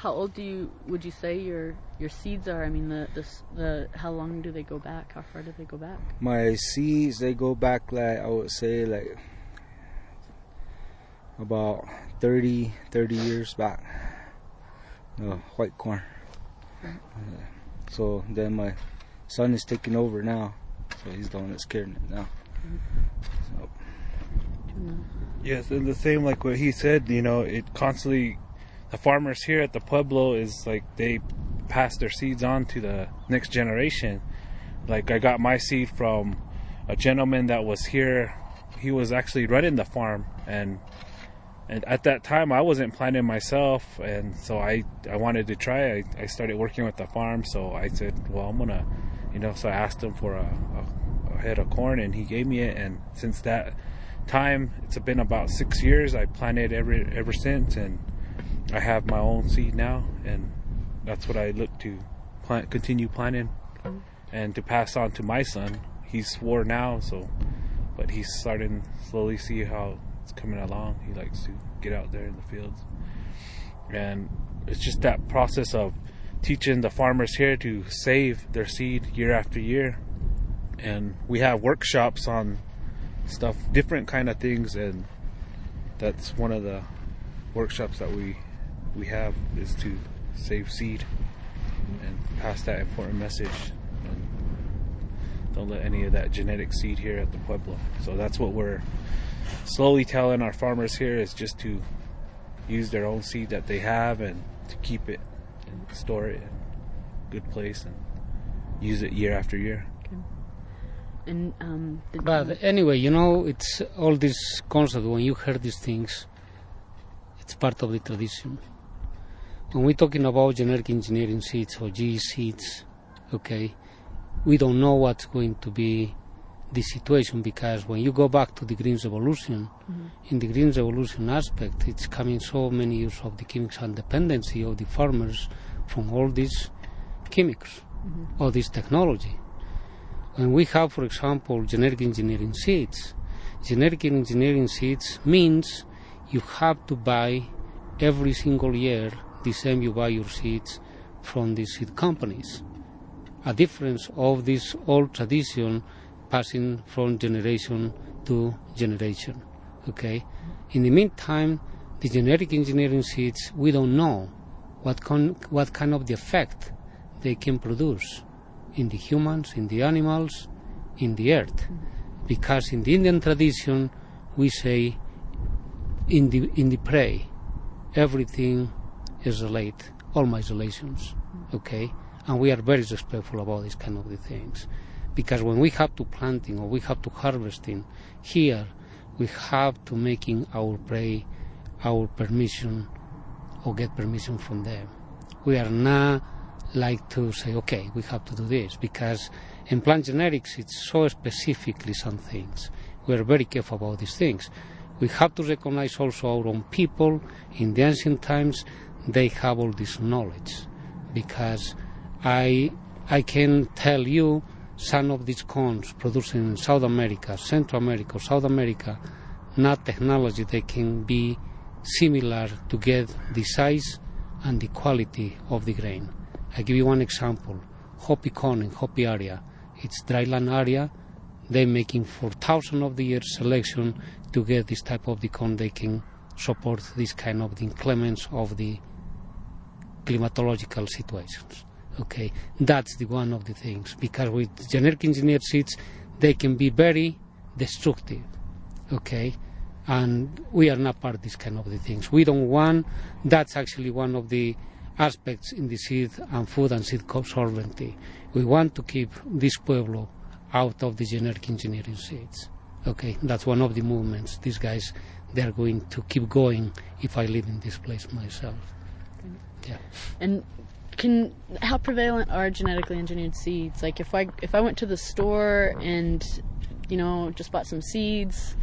how old would you say your seeds are? I mean, the how long do they go back? How far do they go back? My seeds, they go back, like, I would say, like, about 30 years back. White corn. So then my son is taking over now. So he's the one that's carrying it now. So. Yes, and the same like what he said, it constantly, the farmers here at the Pueblo is like they pass their seeds on to the next generation. Like I got my seed from a gentleman that was here. He was actually running the farm, and at that time I wasn't planting myself, and so I wanted to try. I started working with the farm, so I said, well, I'm gonna, so I asked him for a head of corn, and he gave me it, and since that time, it's been about 6 years. I planted ever since, and I have my own seed now, and that's what I look to continue planting and to pass on to my son. He's 4 now, but he's starting to slowly see how it's coming along. He likes to get out there in the fields, and it's just that process of teaching the farmers here to save their seed year after year. And we have workshops on stuff, different kind of things, and that's one of the workshops that we have, is to save seed and pass that important message, and don't let any of that genetic seed here at the Pueblo. So that's what we're slowly telling our farmers here, is just to use their own seed that they have and to keep it and store it in a good place and use it year after year. And but anyway, it's all this concept. When you hear these things, it's part of the tradition. When we're talking about generic engineering seeds or GE seeds, okay, we don't know what's going to be the situation, because when you go back to the Green Revolution, in the Green Revolution aspect, it's coming so many years of the chemical and dependency of the farmers from all these chemicals, all this technology. When we have, for example, generic engineering seeds means you have to buy every single year the same you buy your seeds from the seed companies. A difference of this old tradition passing from generation to generation. Okay. In the meantime, the generic engineering seeds, we don't know what kind of the effect they can produce in the humans, in the animals, in the earth. Because in the Indian tradition, we say in the prey, everything is related, all my relations, okay? And we are very respectful about these kind of the things. Because when we have to planting or we have to harvesting, here we have to making our prey our permission or get permission from them. We are not like to say, okay, we have to do this, because in plant genetics it's so specifically some things. We are very careful about these things. We have to recognize also our own people. In the ancient times, they have all this knowledge, because I can tell you some of these corns produced in South America, Central America, South America, not technology, they can be similar to get the size and the quality of the grain. I give you one example. Hopi corn in Hopi area, it's dryland area. They're making for thousands of the years selection to get this type of the corn. They can support this kind of the inclements of the climatological situations. Okay, that's the one of the things, because with genetic engineered seeds, they can be very destructive. Okay, and we are not part of this kind of the things. We don't want. That's actually one of the aspects in the seed and food and seed sovereignty. We want to keep this Pueblo out of the generic engineering seeds. Okay, that's one of the movements. These guys, they are going to keep going if I live in this place myself. Yeah. And how prevalent are genetically engineered seeds? Like if I went to the store and just bought some seeds,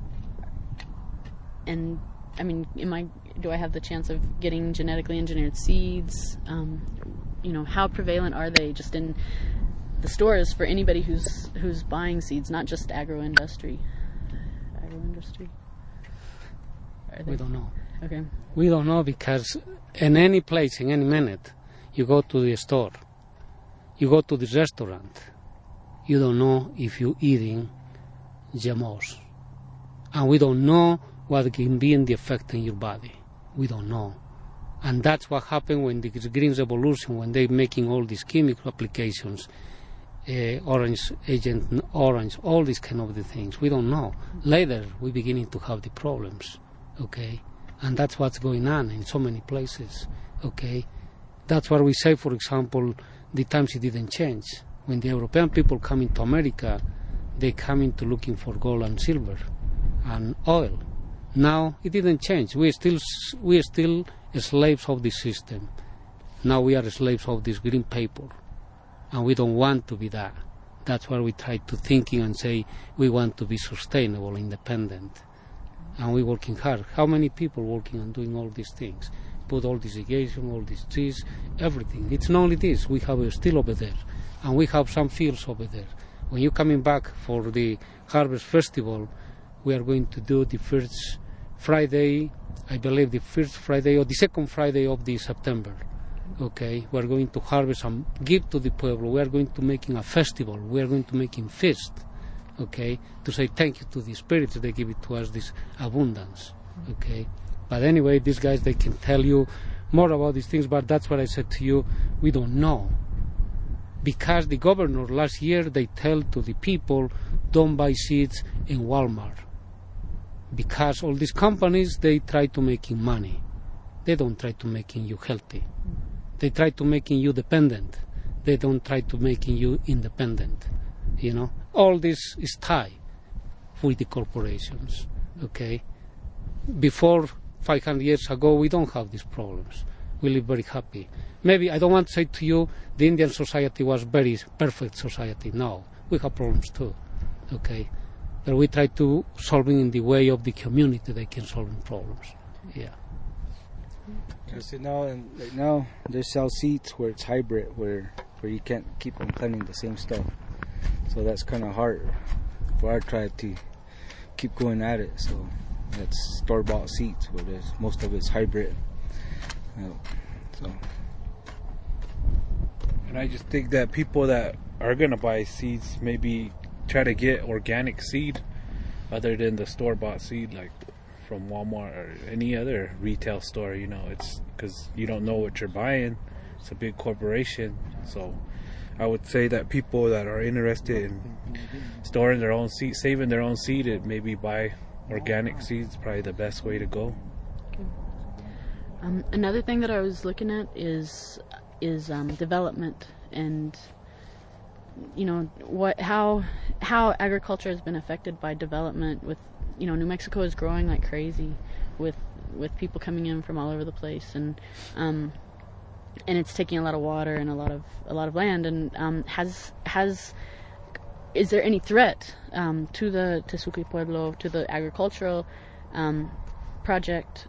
and I mean, do I have the chance of getting genetically engineered seeds? How prevalent are they just in the stores for anybody who's buying seeds, not just agro industry? We don't know. Okay. We don't know because in any place, in any minute, you go to the store, you go to the restaurant, you don't know if you're eating GMOs. And we don't know what can be in the effect in your body. We don't know. And that's what happened when the Green Revolution, when they're making all these chemical applications, orange agent, orange, all these kind of the things. We don't know. Later, we're beginning to have the problems, okay? And that's what's going on in so many places, okay? That's why we say, for example, the times it didn't change. When the European people come into America, they come into looking for gold and silver and oil. Now, it didn't change. We're still slaves of the system. Now we are slaves of this green paper. And we don't want to be that. That's why we try to thinking and say we want to be sustainable, independent. And we're working hard. How many people working on doing all these things? Put all this irrigation, all these trees, everything. It's not only this. We have a still over there. And we have some fields over there. When you're coming back for the Harvest Festival, we are going to do the first Friday, I believe the first Friday or the second Friday of the September. Okay, we are going to harvest and give to the Pueblo. We are going to making a festival. We are going to making feast, okay, to say thank you to the spirits. They give it to us, this abundance, okay. But anyway, these guys, they can tell you more about these things, but that's what I said to you. We don't know. Because the governor last year, they tell to the people, don't buy seeds in Walmart. Because all these companies, they try to making money. They don't try to making you healthy. They try to making you dependent. They don't try to making you independent. You know, all this is tied with the corporations. Okay, before 500 years ago, we don't have these problems. We live very happy. Maybe I don't want to say to you the Indian society was very perfect society. No, we have problems too. Okay, but we try to solve it in the way of the community. They can solve problems. Yeah. So now they sell seeds where it's hybrid, where you can't keep on planting the same stuff. So that's kind of hard for our tribe to keep going at it. So that's store-bought seeds, where most of it's hybrid. So. And I just think that people that are gonna buy seeds maybe try to get organic seed other than the store-bought seed, like from Walmart or any other retail store. You know, it's because you don't know what you're buying. It's a big corporation. So I would say that people that are interested in storing their own seed, saving their own seed, and maybe buy organic seeds, probably the best way to go. Another thing that I was looking at is development, and you know how agriculture has been affected by development. With New Mexico is growing like crazy, with people coming in from all over the place, and it's taking a lot of water and a lot of land. And is there any threat to the Tesuque Pueblo, to the agricultural project,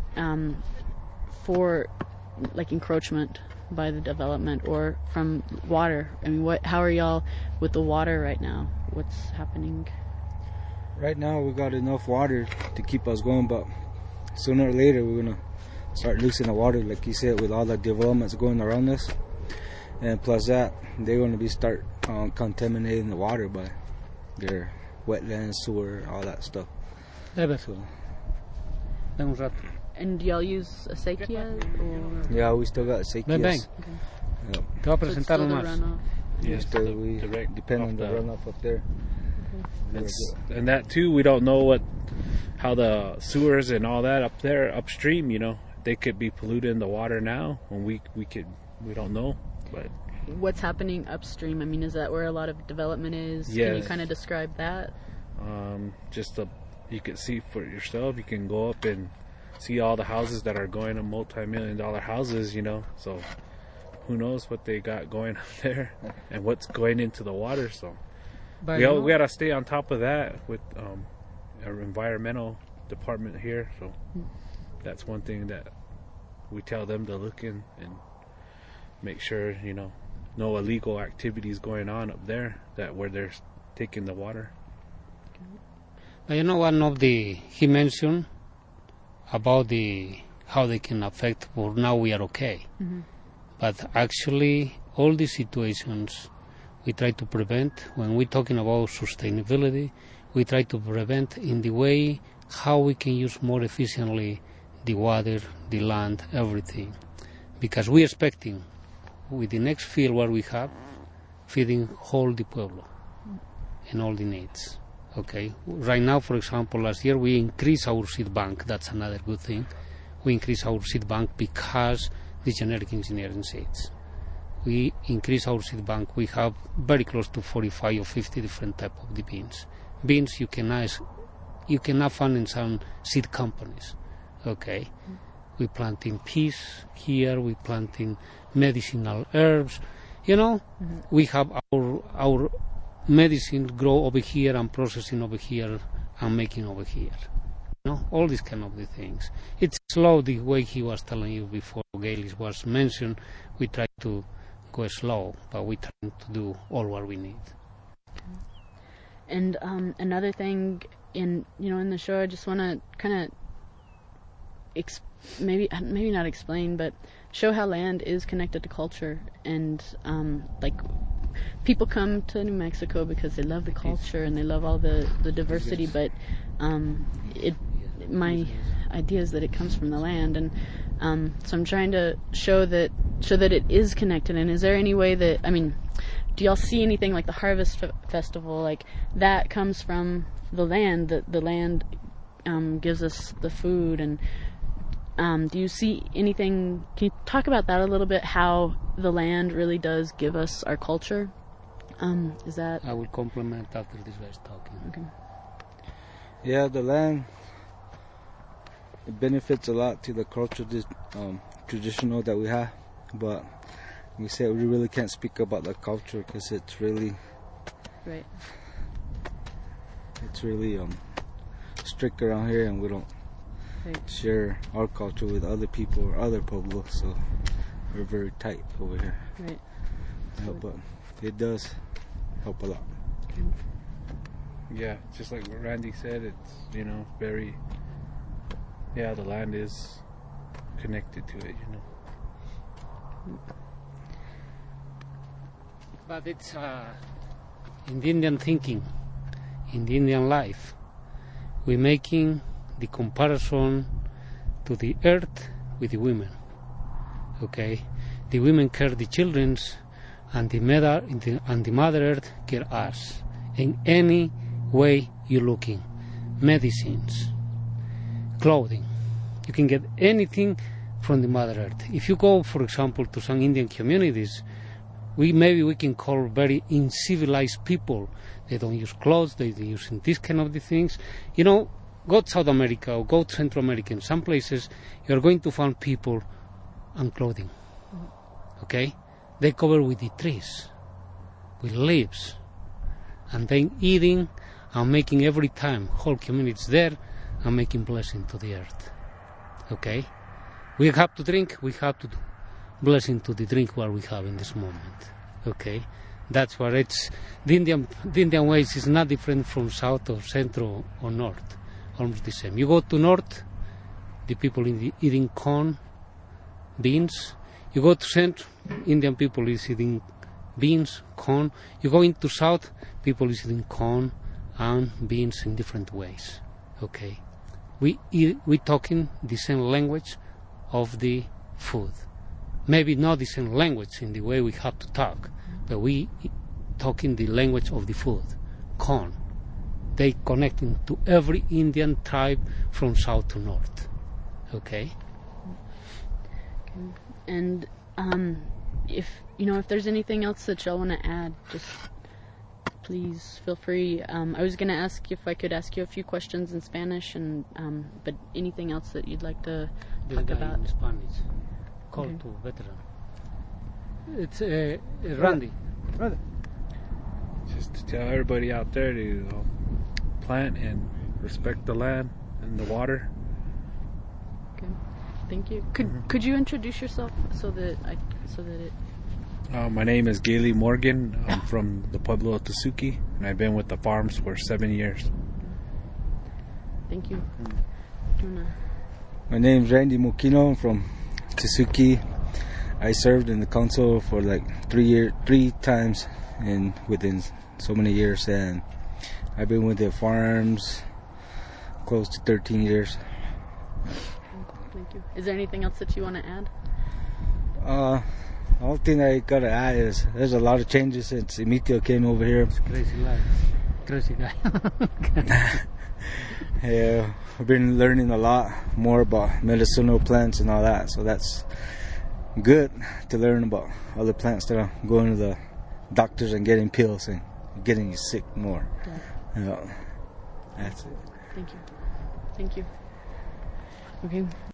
for like encroachment by the development or from water? I mean, how are y'all with the water right now? What's happening? Right now we got enough water to keep us going, but sooner or later we're gonna start losing the water, like you said, with all the developments going around us. And plus that, they're gonna be start contaminating the water by their wetlands, sewer, all that stuff. So. And do y'all use acequia? Or? Yeah, we still got acequias. Okay. Yep. Te voy a presentar unas. Yes, we depend on the runoff up there. And that too, we don't know how the sewers and all that up there upstream, they could be polluting the water now, and we don't know. But what's happening upstream? I mean, is that where a lot of development is? Yes. Can you kind of describe that? You can see for yourself. You can go up and see all the houses that are going to multi-million-dollar houses, so who knows what they got going up there and what's going into the water. So we got to stay on top of that with our environmental department here. So that's one thing that we tell them to look in and make sure, no illegal activities going on up there where they're taking the water. One of he mentioned about how they can affect, or now we are okay. But actually, all these situations we try to prevent. When we're talking about sustainability, we try to prevent in the way how we can use more efficiently the water, the land, everything. Because we're expecting, with the next field what we have, feeding whole the pueblo and all the needs. Okay. Right now, for example, last year we increased our seed bank. That's another good thing. We increased our seed bank because the genetic engineering seeds. We increase our seed bank. We have very close to 45 or 50 different type of the beans. Beans you cannot find in some seed companies. Okay. We planting peas here. We planting medicinal herbs. We have our medicine grow over here and processing over here and making over here. All these kind of the things. It's slow the way he was telling you before, Gailis was mentioned. We try to go slow, but we try to do all what we need. And another thing in the show, I just want to kind of maybe not explain, but show how land is connected to culture, and people come to New Mexico because they love the culture and they love all the diversity, but my idea is that it comes from the land, and so I'm trying to show that it is connected. And is there any way that, do y'all see anything like the Harvest Festival, like that comes from the land, that the land gives us the food, and do you see anything, can you talk about that a little bit, how the land really does give us our culture? Is that... I will compliment after this guy's talking. Okay. Yeah, the land, it benefits a lot to the culture, traditional that we have, but we say we really can't speak about the culture because it's really... Right. It's really strict around here, and we don't share our culture with other people or other pueblos, so we're very tight over here. Right. Yeah, but it does help a lot. Yeah, just like what Randy said, it's very, the land is connected to it, But it's in the Indian thinking, in the Indian life, we're making the comparison to the earth with the women. Okay, the women care the children's, and the mother earth care us. In any way you're looking, medicines, clothing, you can get anything from the mother earth. If you go, for example, to some Indian communities, we can call very uncivilized people. They don't use clothes, they don't use these kind of the things. Go to South America or go to Central America, in some places you're going to find people and clothing. Okay? They cover with the trees, with leaves, and then eating and making every time whole communities there and making blessing to the earth. Okay? We have to drink, we have to do blessing to the drink what we have in this moment. Okay? That's what it's... The Indian ways is not different from south or central or north. Almost the same. You go to north, the people eating corn, beans. You go to central, Indian people is eating beans, corn. You go into south, people is eating corn and beans in different ways. Okay? We talking the same language of the food. Maybe not the same language in the way we have to talk, but we talking the language of the food, corn. They connecting to every Indian tribe from south to north. Okay? And if there's anything else that y'all want to add, just please feel free. I was going to ask if I could ask you a few questions in Spanish, and but anything else that you'd like to talk about? In Spanish. Call to veteran. It's Randy. Just to tell everybody out there to plant and respect the land and the water. Okay, thank you. Could you introduce yourself so that it... My name is Gailey Morgan. I'm from the Pueblo of Tesuque, and I've been with the farms for 7 years. Thank you. Do you wanna... My name's Randy Mokino. I'm from Tsuki. I served in the council for like 3 times within so many years, and I've been with the farms close to 13 years. Thank you. Is there anything else that you want to add? The only thing I gotta add is there's a lot of changes since Emitio came over here. It's crazy life. Crazy guy. Yeah, I've been learning a lot more about medicinal plants and all that, so that's good to learn about other plants that are going to the doctors and getting pills and getting you sick more. Yeah. You know, that's it. Thank you. Thank you. Okay.